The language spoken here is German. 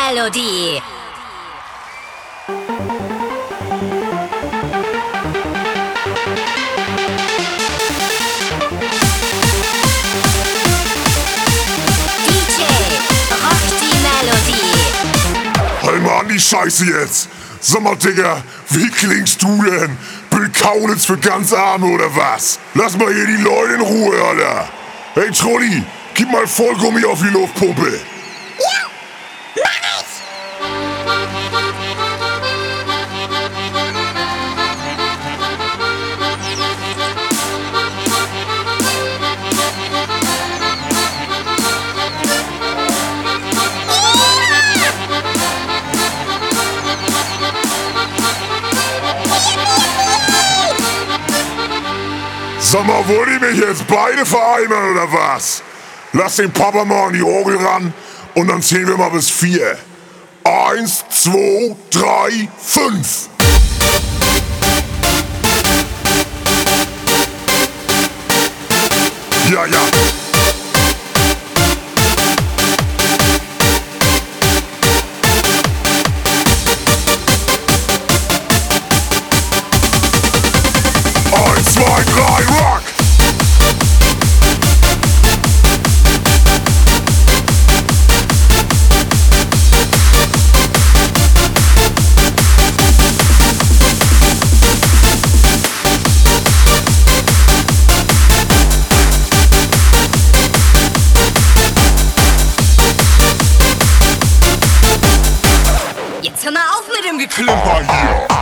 Melodie. DJ, rock die Melodie. Halt mal an die Scheiße jetzt. Sag mal, Digga, wie klingst du denn? Bill Kaulitz für ganz Arme oder was? Lass mal hier die Leute in Ruhe, Alter. Hey, Trolli, gib mal Vollgummi auf die Luftpumpe. Sag mal, wollt ihr mich jetzt beide vereinbaren oder was? Lass den Papa mal an die Orgel ran und dann zählen wir mal bis 4. 1, 2, 3, 5. Ja, ja. Eins, zwei, drei, rock! Jetzt hör mal auf mit dem Geklimper. Klimper hier!